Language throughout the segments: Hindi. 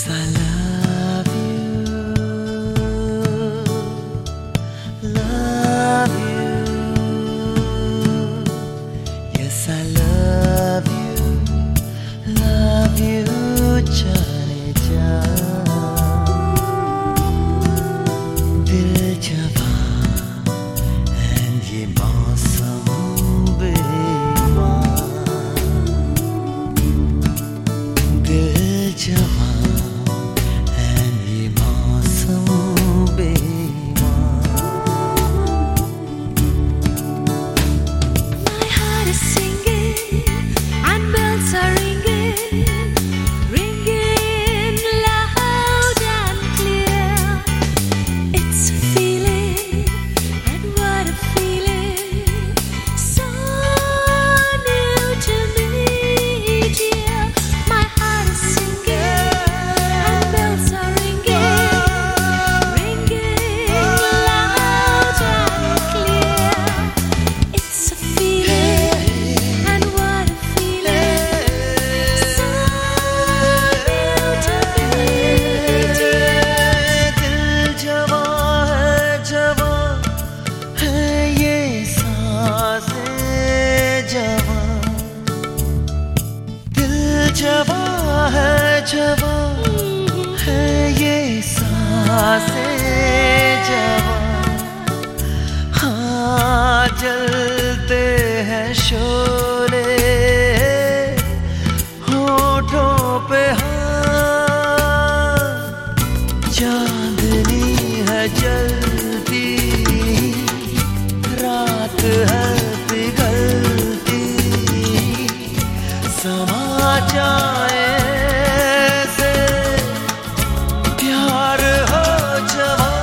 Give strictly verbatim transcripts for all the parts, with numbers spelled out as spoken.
Yes, I love you, love you. Yes, I love you, love you, जाने जा दिल जवां and ये मौसम बेईमान दिल जवां जवां है जवां है ये सांसें जवां हाँ जलते हैं शोले होठों पे हाँ चांदनी है जलती रात है पिघलती समा जाए से प्यार हो जवां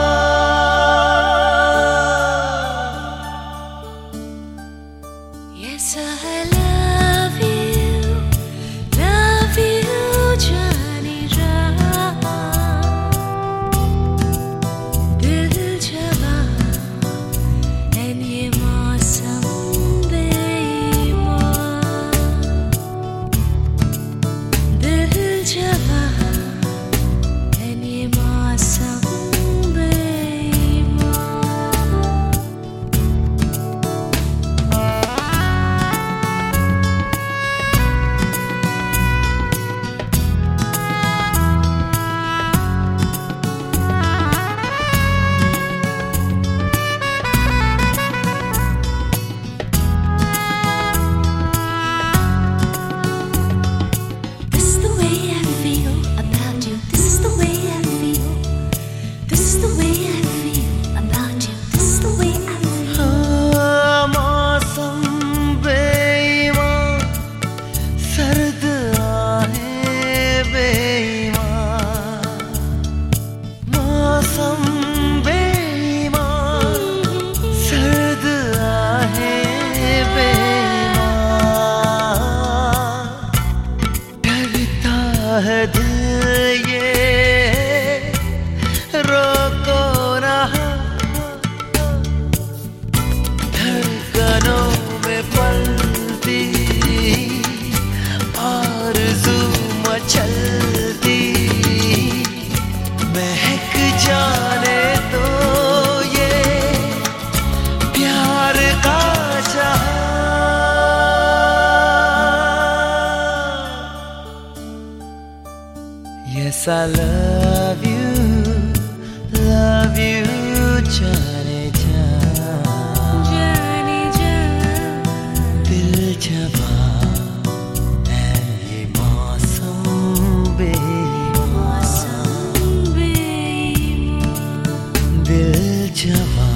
Yes, I love you, love you, जाने जा दिल जवां and ये मौसम है दिल ये रोको ना धड़कनों में पलती आरज़ू मचलती महक जाने तो ये प्यार का जहां Yes, I love you, love you, जाने जा जाने जा दिल जवां ये मौसम बेईमान दिल जवां